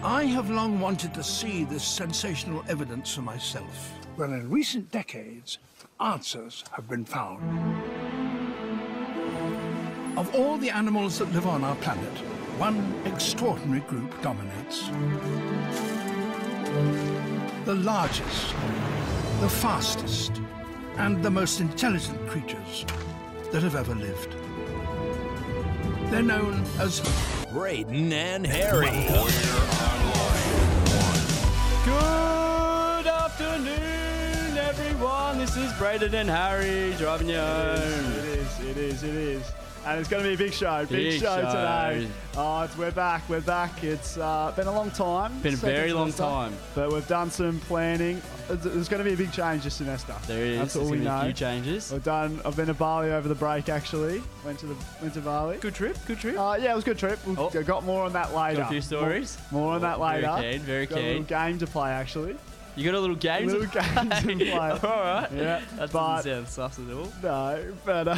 I have long wanted to see this sensational evidence for myself. Well, in recent decades, answers have been found. Of all the animals that live on our planet, one extraordinary group dominates. The largest, the fastest, and the most intelligent creatures that have ever lived. They're known as Braden and Harry. Good afternoon, everyone. This is Braden and Harry driving you home. It is. And it's going to be a big show. Big show today. We're back. It's been a long time. Been a very long time. But we've done some planning. There's going to be a big change this semester. There is. That's all we know. A few changes. I've been to Bali over the break, actually. Went to Bali. Good trip. Yeah, it was a good trip. We've got more on that later. Got a few stories. More on that later. Very keen. Got a little game to play, actually. You got a little game to play? All right. Yeah. That doesn't sound sus at all. No,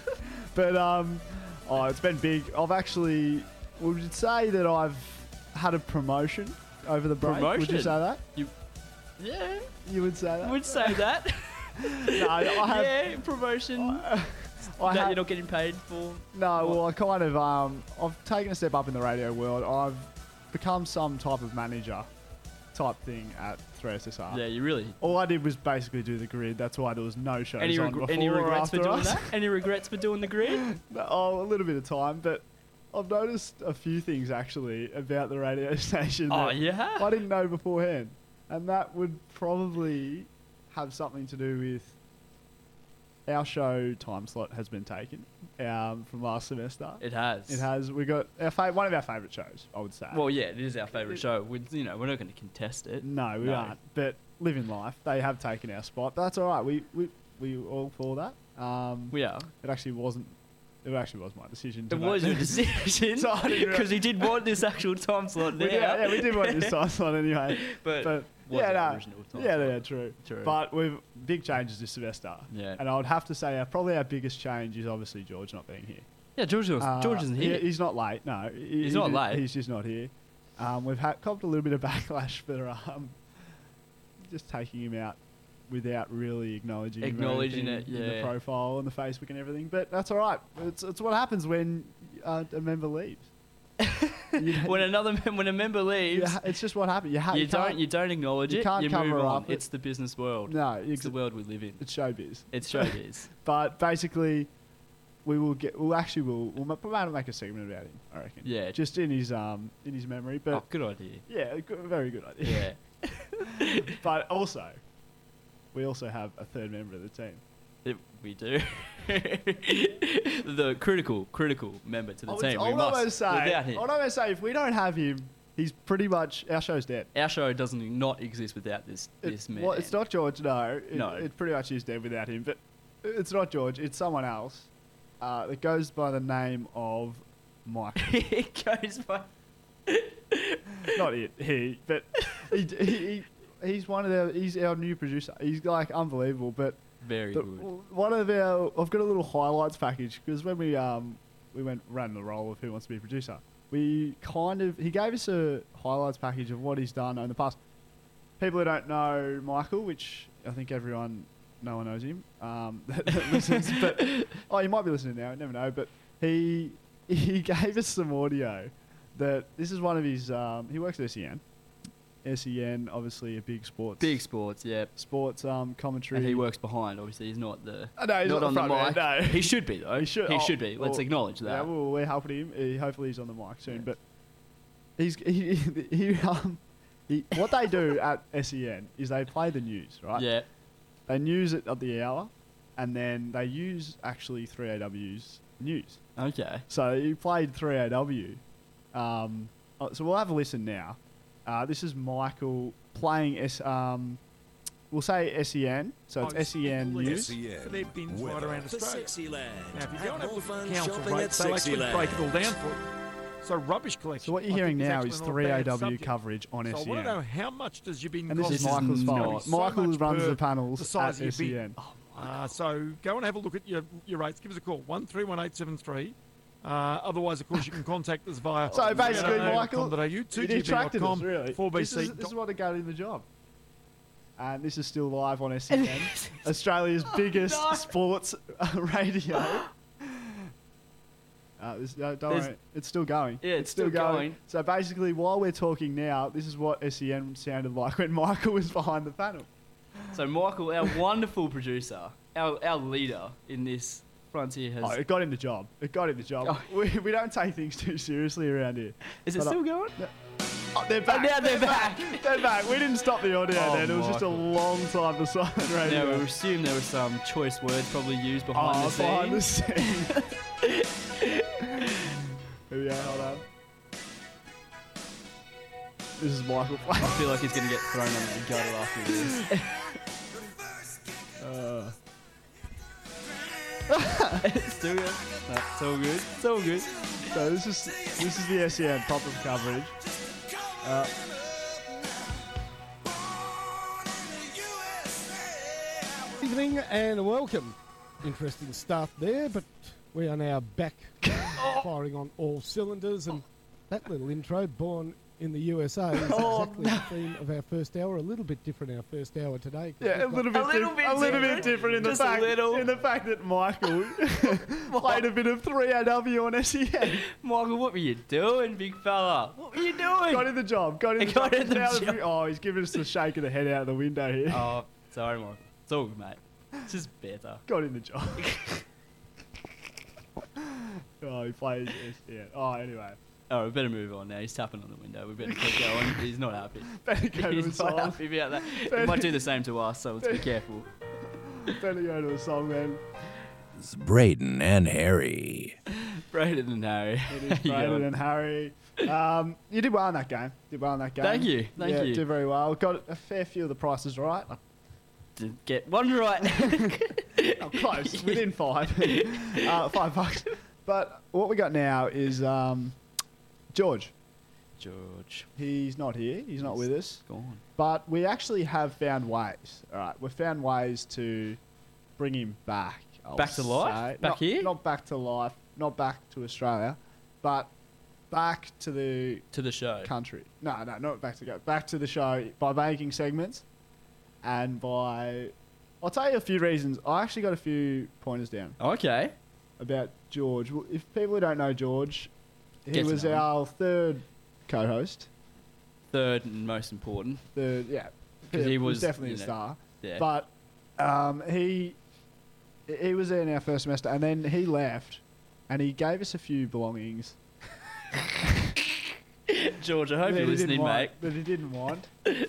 but it's been big. Would you say that I've had a promotion over the break? Promotion? Would you say that? Yeah. You would say that? I would say that. No, I have. Yeah, promotion. You're not getting paid for. No, well, I kind of I've taken a step up in the radio world. I've become some type of manager type thing at 3SSR. Yeah, you really. All I did was basically do the grid. That's why there was no shows Any on before regrets for or doing after us. that? Any regrets for doing the grid? Oh, a little bit of time, but I've noticed a few things actually about the radio station. Oh, that yeah? I didn't know beforehand, and that would probably have something to do with our show time slot has been taken from last semester. It has. It has. We got one of our favourite shows, I would say. Well, yeah, it is our favourite show. We're not going to contest it. No, we aren't. But Living Life, they have taken our spot. But that's all right. We all for that. We are. It actually wasn't. It actually was my decision. It was your decision because you did want this actual time slot there. Yeah, we did want this time slot anyway. but yeah, original time yeah, slot. true. But we've big changes this semester. Yeah. And I would have to say probably our biggest change is obviously George not being here. Yeah, George isn't here. He's not late. No, he's not late. He's just not here. We've copped a little bit of backlash for just taking him out without really agnowledging it. Yeah. In the profile and the Facebook and everything. But that's all right. It's what happens when a member leaves. when a member leaves, it's just what happens. You don't acknowledge it. You can't move cover on. up. It's the business world. No, it's the world we live in. It's showbiz. It's showbiz. But basically, we'll make a segment about him, I reckon. Yeah, just in his memory. But good idea. Yeah, very good idea. Yeah. But also, we also have a third member of the team. We do. The critical member to the team. Without him. I'll always say, if we don't have him, he's pretty much, our show's dead. Our show doesn't not exist without this man. Well, it's not George, no. No. It pretty much is dead without him. But it's not George, it's someone else that goes by the name of Michael. It goes by... Not he, but he's he's our new producer. He's like unbelievable, but very good. I've got a little highlights package because when we ran the role of Who Wants to Be a Producer, he gave us a highlights package of what he's done in the past. People who don't know Michael, which I think no one knows him, that listens, but he might be listening now. I never know, but he gave us some audio. This is one of his. He works at SEN. SEN, obviously a big sports. Yeah. Sports commentary. And he works behind. Obviously, he's not the. No, he's not on the mic. No. He should be though. He should be. Let's acknowledge that. Yeah, well, we're helping him. Hopefully, he's on the mic soon. Yeah. But what they do at SEN is they play the news, right? Yeah. They news it at the hour, and then they use actually 3AW's news. Okay. So he played 3AW. So we'll have a listen now. This is Michael playing we'll say SEN, so it's SEN News. They've been right around The Australia. sexy land. Now, if you don't Have more have fun the council shopping rates, at they'll Sexy actually Land. break it all down for you. So rubbish collection. So what you're I hearing think now is is actually not a bad 3AW subject. coverage on So I SEN. want to know how much does your bin And this cost? is Michael's not fault. so Michael much runs per the panels the size at of your SEN. bin. So go and have a look at your rates. Give us a call, 131873. Otherwise, of course, you can contact us via So basically, Michael, you you detracted us, really. 4BC. This is what got him the job. And this is still live on SEN, Australia's biggest sports radio. Don't worry, it's still going. Yeah, it's still going. So basically, while we're talking now, this is what SEN sounded like when Michael was behind the panel. So Michael, our wonderful producer, our leader in this frontier has... Oh, it got him the job. It got him the job. Oh. We don't take things too seriously around here. Is it But, still going? Oh, they're back. now they're back. They're back. We didn't stop the audio Oh, then. It was just a Michael. long time for silent radio. Now, we assume there were some choice words probably used behind the Behind the scenes. scenes. Here we go, hold on. This is Michael I playing. feel like he's going to get thrown under the gutter after this. It's still good. No, it's all good. It's all good. So this is the SEN pop-up coverage. Evening and welcome. Interesting stuff there, but we are now back firing on all cylinders, and that little intro, born in the USA, is exactly the theme of our first hour. A little bit different our first hour today. 'cause Yeah, a we've got- little bit different in the Just a fact little. in the fact that Michael played a bit of 3AW on SEN. Michael, what were you doing, big fella? What were you doing? Got in the job. Got in the Got job. in the Now job. Oh, he's giving us the shake of the head out of the window here. Oh, sorry, Michael. It's all good, mate. It's just better. Got in the job. Oh, he plays SEN. Oh, anyway. Oh, we better move on now. He's tapping on the window. We better keep going. He's not happy. Better go to a He's not song. happy about that. He might do the same to us, so let's be careful. Better go to a song, man. It's Braden and Harry. Braden and Harry. It is Braden and Harry. You did well in that game. Thank you. Thank you. Did very well. Got a fair few of the prices right. Did get one right. Oh, close. Within five. $5. But what we got now is George. George. He's not here. He's not with us. Gone. But we actually have found ways. All right, we've found ways to bring him back. I'll Back to life? say. Back Not- here? Not back to life. Not back to Australia, but back to the To the show. country. No, not back to go. Back to the show by making segments, and by I'll tell you a few reasons. I actually got a few pointers down Okay. about George. Well, if people who don't know George, he Get to was know him. our third co-host. Third and most important. Yeah, 'Cause he was, definitely you a know, star. Yeah. But he was there in our first semester, and then he left, and he gave us a few belongings. George, I hope that you're he listening, didn't mate. want, that he didn't want.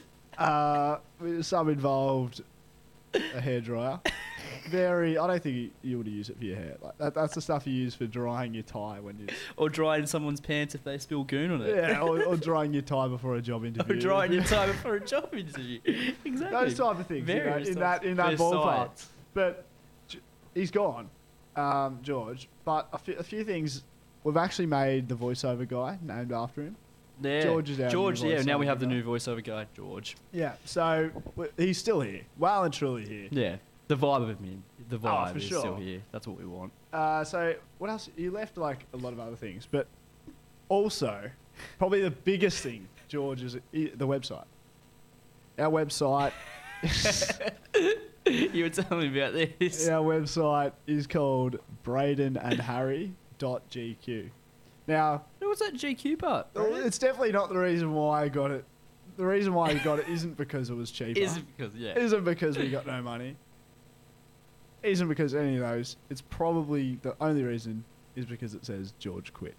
Some involved a hairdryer. I don't think you would use it for your hair. Like that's the stuff you use for drying your tie when you. Or drying someone's pants if they spill goon on it. Yeah, or drying your tie before a job interview. Or drying your tie before a job interview. Exactly. Those type of things. Various in types. that Best ballpark. science. But he's gone, George. But a few things. We've actually made the voiceover guy named after him. Yeah. George is our George, new yeah, now we voiceover have the guy. new voiceover guy, George. Yeah, so he's still here. Well and truly here. Yeah. The vibe of him, the vibe for is sure. still here. That's what we want. So what else? You left like a lot of other things, but also probably the biggest thing, George, is the website. Our website. You were telling me about this. Our website is called bradenandharry.gq. Now, What's that GQ part? it's definitely not the reason why I got it. The reason why I got it isn't because it was cheaper. Is it because, yeah. Isn't because we got no money. Isn't because any of those. It's probably the only reason is because it says George quit.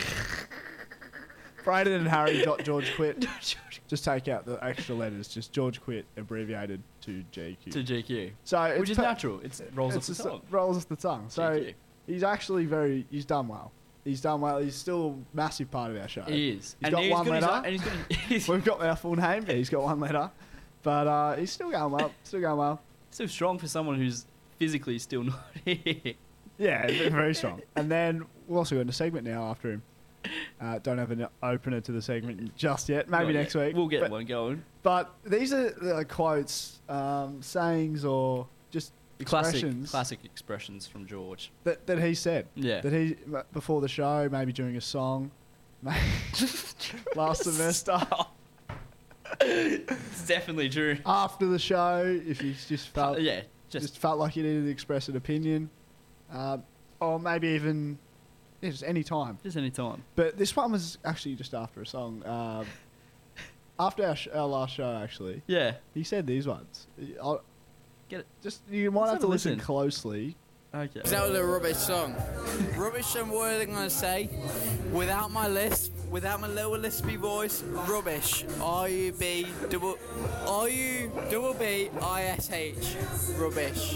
bradenandharry.george quit. Just take out the extra letters. Just George quit abbreviated to GQ. To GQ. So it's Which is natural. It rolls off the tongue. Rolls off the tongue. So GQ. he's actually he's done well. He's done well. He's still a massive part of our show. He is. He's got one letter. And he's got his, We've got our full name, but he's got one letter. But he's still going well. Still going well. so strong for someone who's physically still not here. Yeah, very strong. And then we'll also go into segment now after him. Don't have an opener to the segment just yet. Maybe Not next yet. week. We'll get but, one going. But these are quotes, sayings, or just Classic expressions from George. that he said. Yeah. That he before the show, maybe during a song, last semester. It's definitely true. After the show, if you just felt Yeah. just felt like you needed to express an opinion, or maybe even just any time. Just any time. But this one was actually just after a song. After our last show, actually, Yeah. he said these ones. Get it. Just you might Let's have have to a listen listen. closely. Okay. That was a rubbish song. Rubbish and what are they going to say? Without my lisp, without my little lispy voice, rubbish. R-U-B-B-I-S-H. Rubbish.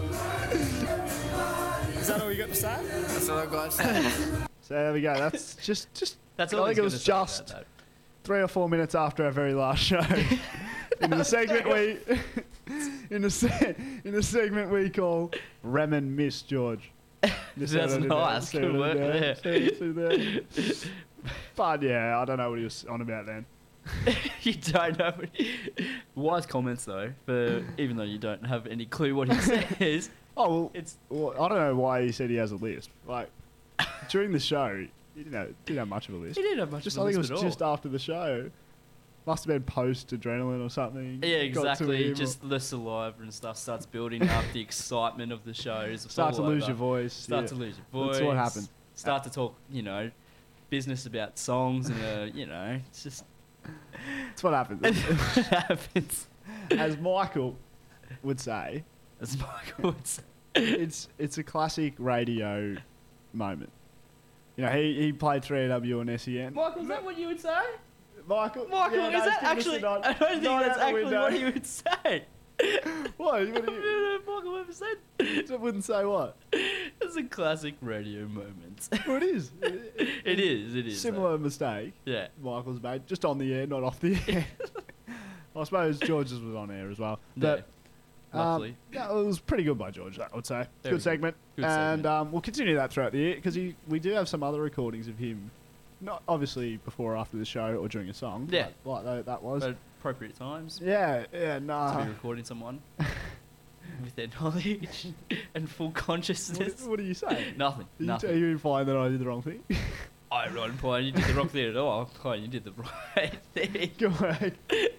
Is that all you got to say? That's what I've got to say. So there we go. That's just. That's I all think he's it was gonna say about just that. 3 or 4 minutes after our very last show. in the segment in the segment we call Rem and Miss George. Just That's so that nice. it Good work there. See there. But yeah, I don't know what he was on about then. You don't know. Wise comments though, but even though you don't have any clue what he says, Oh it's well, I don't know why he said he has a lisp. Like during the show, he didn't have much of a lisp. he didn't have much Just of I a think it lisp was at all. just after the show. Must have been post adrenaline or something. Yeah, Got to exactly. him, Just the saliva and stuff starts building up. The excitement of the shows. start to all lose over. your voice. Start yeah. to lose your voice. That's what happened. Start to talk, business about songs and it's just That's what happened. what happens. As Michael would say, As Michael would say. it's a classic radio moment. He played 3AW on SEN. Michael, is that what you would say? Michael, Michael, yeah, no, is that give us a actually? nod. I don't think Nod that's out the actually window. what he would say. What? I don't know if Michael ever said. It wouldn't say what? It's a classic radio moment. Well, it is. It is. Similar mistake Yeah. Michael's made, just on the air, not off the air. I suppose George's was on air as well. But Luckily. yeah, it was pretty good by George, I would say. Very Good segment. Good and segment. we'll continue that throughout the year because we do have some other recordings of him, not obviously before or after the show or during a song. Yeah. Like that was. At appropriate times Yeah, to be nah. recording someone with their knowledge and full consciousness. What do you say? Nothing. Are Nothing. you implying that I did the wrong thing? I'm not implying you did the wrong thing at all. I'm implying you did the right thing. Go away.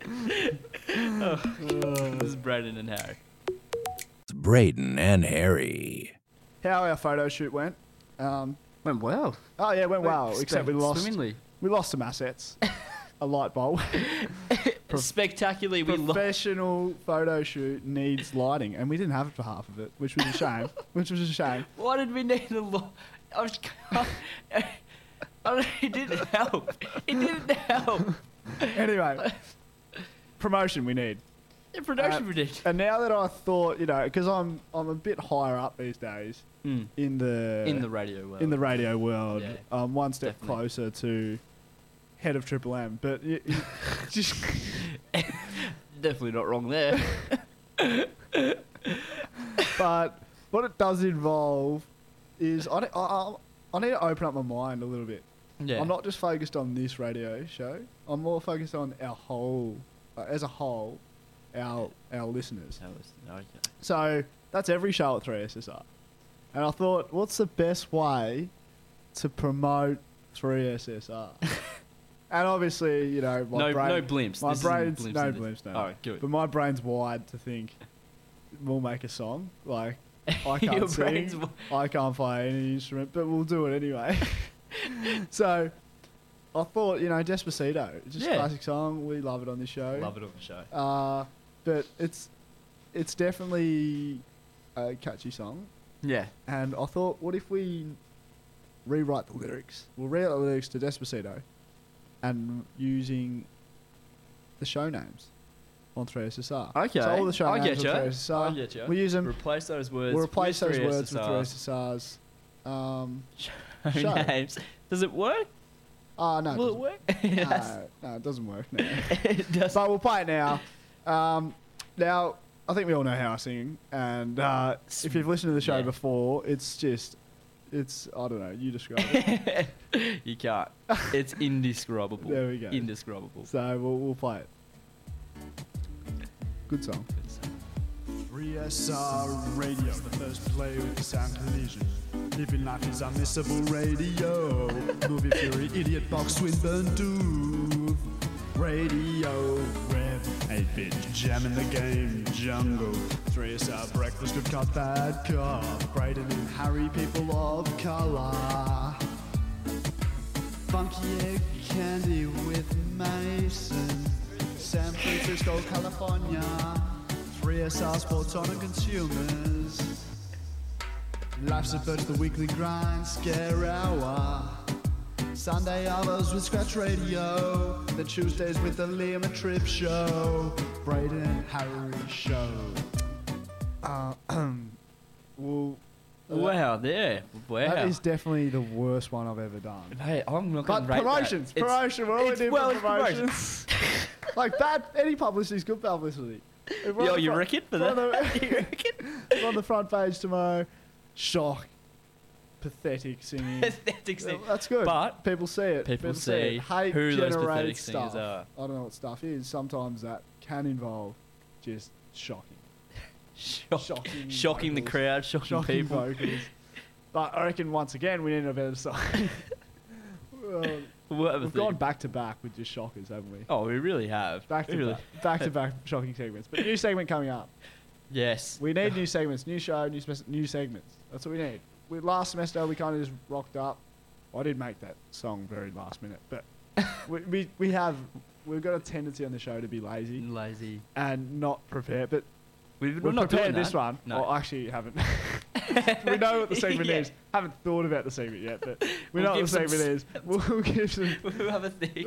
This is Braden and Harry. It's Braden and Harry. How our photo shoot went. Went well. Oh yeah, it went well. Except we lost. Swimmingly. We lost some assets. A light bulb. Spectacularly, we lost. Professional photo shoot needs lighting, and we didn't have it for half of it, which was a shame. Why did we need a lot? It didn't help. It didn't help. Anyway, promotion we need. The production prediction. And now that I thought, because I'm a bit higher up these days in the In the radio world. in the radio world, Yeah, I'm one step definitely. closer to head of Triple M. But just Definitely not wrong there. but what it does involve is I need to open up my mind a little bit. Yeah. I'm not just focused on this radio show. I'm more focused on our whole, as a whole, our listeners. That was, okay. So that's every show at 3SSR. And I thought, what's the best way to promote 3SSR? And obviously, my No brain, blimps. my This isn't brain's blimps no in this. blimps, no. All right, good. But my brain's wide to think we'll make a song. Like I Your can't sing, brain's I can't play any instrument, but we'll do it anyway. So I thought, Despacito, just Yeah. a classic song. We love it on this show. Love it on the show. But it's definitely a catchy song. Yeah. And I thought, what if we rewrite the lyrics? We'll rewrite the lyrics to Despacito and using the show names on 3SSR. Okay. So all the show I names get on ya. 3SSR. I get ya. We'll use them. Replace those words. We'll replace with those words with 3SSRs. 3SSR's. show. Names. Does it work? Oh, no. Will it work? Yes. No, it doesn't work. No. It does. But we'll play it now. Now, I think we all know how I sing. And if you've listened to the show Yeah. before, I don't know, you describe it. You can't. It's indescribable. There we go. Indescribable. So we'll play it. Good song. 3SR Radio, the first play with the sound collision. Living life is unmissable radio. Movie Fury, Idiot Box, Swinburne, do. Radio, Rev, 8-bit, jamming the game, Jungle. 3SR Breakfast, Good Cop, Bad Cop. Braden and Harry, people of colour. Funky egg candy with Mason. San Francisco, California. 3SR Sports on consumers. Life's a Birch, the weekly grind, scare hour. Sunday hours with Scratch Radio. The Tuesdays with the Liam and Trip Show. Braden Harry Show. Well, Wow, there. Wow. that is definitely the worst one I've ever done. Hey, I'm not But going to rate promotions, that. It's- promotion, we're always it's- doing well, it's promotions. Like bad, any publicity is good publicity. If we're Yo, on the you front- reckon for we're on that? the- You reckon? we're on the front page tomorrow. Shock. Pathetic singing. Pathetic thing. That's good. But people see it. people see it. see Hate who those generates pathetic stuff. singers are. I don't know what stuff is. Sometimes that can involve just shocking. Shocking the vocals. crowd, shocking people. vocals. But I reckon once again we need a better song. What other We've thing? gone back to back with just shockers, haven't we? Oh, we really have. Back to really. back to back shocking segments. But new segment coming up. Yes. We need new segments, new show, new segments. That's what we need. Last semester we kind of just rocked up. I did make that song very last minute, but we've got a tendency on the show to be lazy Lazy. and not prepare. But We're we're not prepared doing this that. one. No. Oh, actually, haven't. We know what the segment Yeah. is. Haven't thought about the segment yet, but we We'll know what the give some segment is. We'll give some. We'll have a thing.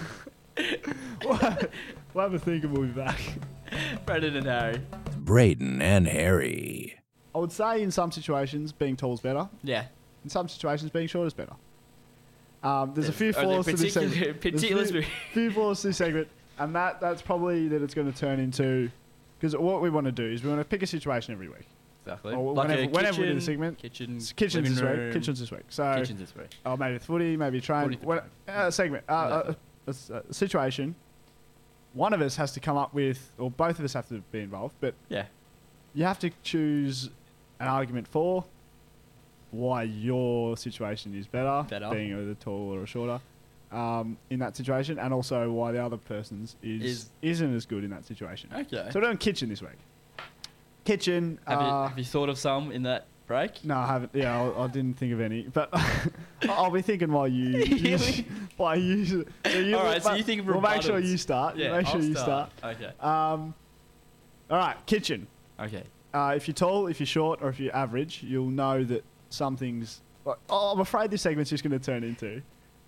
we'll have a think and we'll be back. Braden and Harry. Braden and Harry. I would say in some situations being tall is better. Yeah. In some situations being short is better. There's a few Are there flaws to this segment. particular There's a few flaws to this segment, and that's probably that it's going to turn into, because what we want to do is we want to pick a situation every week. Exactly. Or Like whenever a we do the kitchen, segment. Kitchens Kitchens this living week. room. Kitchens this week. So Kitchens this week. maybe footy, maybe train. Footy for Segment. Exactly. A situation. One of us has to come up with, or both of us have to be involved, but Yeah. you have to choose an argument for why your situation is better, Better. being either tall or shorter, in that situation, and also why the other person's isn't as good in that situation. Okay. So we're doing kitchen this week. Kitchen. Have you thought of some in that break? No, I haven't. Yeah, I didn't think of any, but I'll be thinking while you. While you. So you All right, so you think of We'll make sure rebuttals. you start. Yeah. Make sure I'll you start. Okay. All right, kitchen. Okay. If you're tall, if you're short, or if you're average, you'll know that some things. I'm afraid this segment's just going to turn into.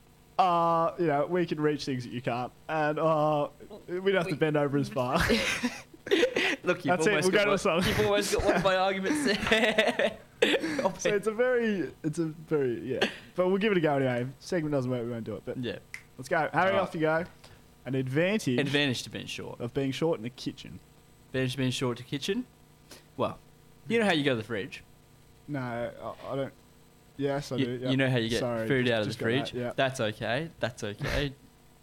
We can reach things that you can't, and we don't have to bend over as far. Look, you've That's it, almost we'll go got to the song. You've almost got one of my arguments there. So it's a very, yeah. But we'll give it a go anyway. Segment doesn't work, we won't do it. But Yeah. let's go. Harry, Alright. off you go. An advantage Advantage to being short. of being short in the kitchen. Advantage to being short to kitchen. Well, you know how you go to the fridge. No, I don't. Yes, I do. You, Yep. you know how you get Sorry, food just- out of the just got that, fridge. yeah. That's okay. That's okay.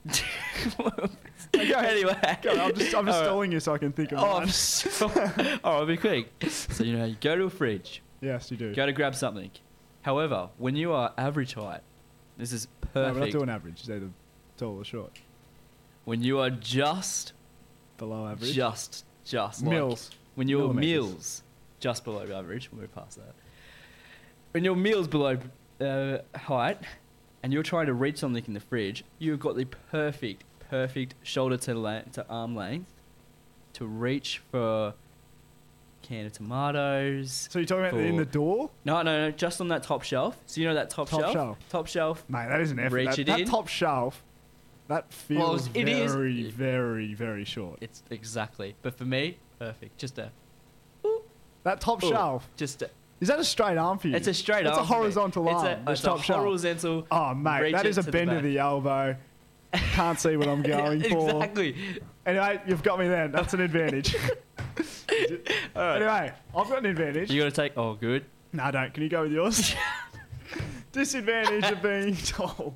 Go. Anyway, Go, I'm just Alright. stalling you so I can think of Oh, mine. I'm so. Oh, I'll be quick. So you know, you go to a fridge, Yes, you do. go to grab something. However, when you are average height, this is No, we're not perfect. doing average. It's either tall or short. When you are just Below average. like- Mills. when your Millimetres. meals just below average, we'll move past that. When your meals below height, and you're trying to reach something in the fridge, you've got the perfect shoulder to arm length to reach for a can of tomatoes. So you're talking about in the door? No, just on that top shelf. So you know that top Top shelf? Top shelf. Mate, that is an effort. Reach That, it that in. top shelf, that feels it is. very, very, very short. It's exactly. But for me, perfect. Just a. That top Ooh. shelf. Just a. Is that a straight arm for you? It's a straight It's arm. a for me. horizontal It's line. It's top a shelf. horizontal. Oh, mate, reach that it is a to the bend of back. the elbow. Can't see what I'm going for. Exactly. Anyway, you've got me then. That's an advantage. All right. Anyway, I've got an advantage. You got to take. Oh, good. No, I don't. Can you go with yours? Disadvantage of being tall.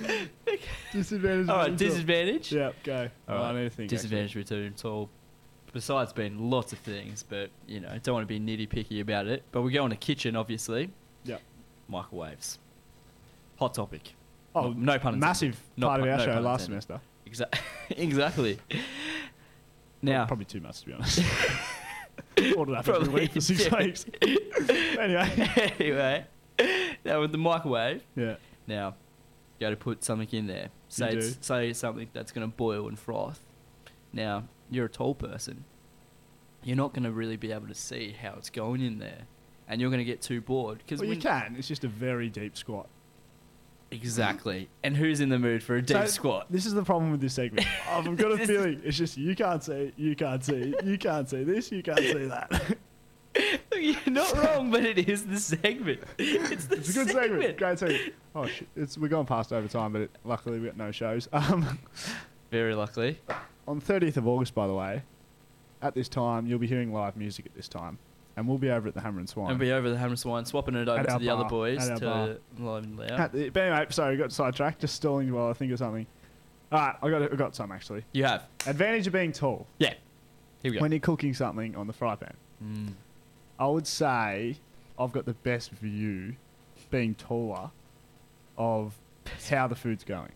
Disadvantage All of right. being tall. Disadvantage. Yep, go. All Oh, right. I need to think. Disadvantage with too tall. besides being lots of things, but, you know, don't want to be nitty-picky about it. But we go on to kitchen, obviously. Yeah. Microwaves. Hot topic. Oh, No pun intended. massive Not part of pun- our no show pun last intended. semester. Exactly. Now, Probably too much, to be honest. Ordered up every Probably, week for 6 yeah. weeks. Anyway. anyway, now with the microwave, Yeah. now you got to put something in there. You do. Say something that's going to boil and froth. Now, you're a tall person. You're not going to really be able to see how it's going in there, and you're going to get too bored because Well, you can. It's just a very deep squat. Exactly. And who's in the mood for a deep So, squat? This is the problem with this segment. I've got a feeling it's just you can't see, you can't see, you can't see this, you can't see that. You're not wrong, but it is the segment. It's the It's a good segment. Great segment. Oh shit! We're going past overtime, but luckily we got no shows. Very luckily. On 30th of August, by the way, at this time you'll be hearing live music at this time, and we'll be over at the Hammer and Swine. And be over the Hammer Swine, swapping it over At to our the other bar. boys At our to live and loud. But anyway, sorry, got sidetracked. Just stalling while I think of something. All right, I got some actually. You have. Advantage of being tall. Yeah. Here we go. When you're cooking something on the fry pan, I would say I've got the best view, being taller, of how the food's going.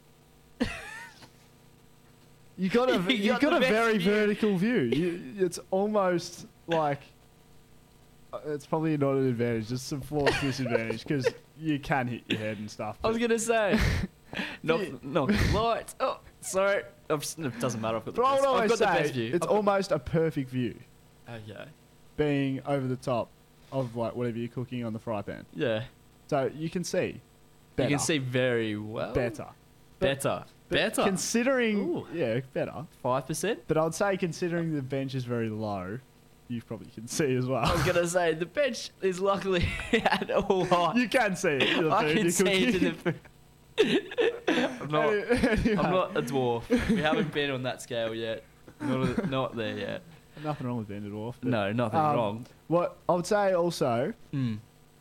You got a You got got the a best very view. vertical view. It's almost like it's probably not an advantage. It's some forced disadvantage because you can hit your head and stuff. I was but- going to say. Knock Yeah. the lights. Oh, sorry. It doesn't matter. I've got the But I best, would I've always got the say best view. it's almost a perfect view, Okay. being over the top of like whatever you're cooking on the fry pan. Yeah. So you can see better. You can see very well. better. Better. But Better. Considering, Ooh. yeah, better. 5%? But I'd say considering the bench is very low, you probably can see as I well. was going to say, the bench is luckily at all height. You can see it. in the I food can you're see it in the cooking. food. I'm not, Anyway, I'm not a dwarf. We haven't been on that scale yet. Not there yet. Nothing wrong with being a dwarf. but, No, nothing wrong. What I would say also, Mm.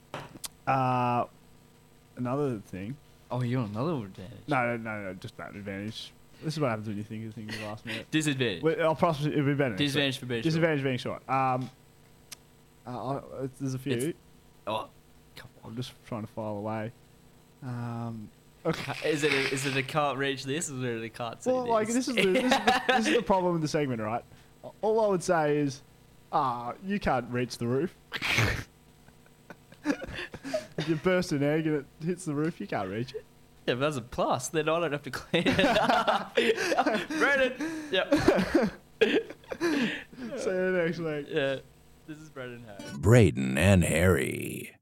another thing. Oh, you're on another advantage. No, just that advantage. This is what happens when you think of things at the last minute. Disadvantage. Well, I'll possibly it'll be better. next week. Disadvantage for being short. Disadvantage being short. There's a few. It's- Oh, come I'm just trying to file away. Okay. Is it a can't reach this, or is it a can't see Well, like this is the problem with the segment, right? All I would say is, you can't reach the roof. If you burst an egg and it hits the roof, you can't reach it. Yeah, but that's a plus. Then I don't have to clean it up. Brandon. Yep. See you next week. Yeah. This is Brandon Harris. Braden and Harry.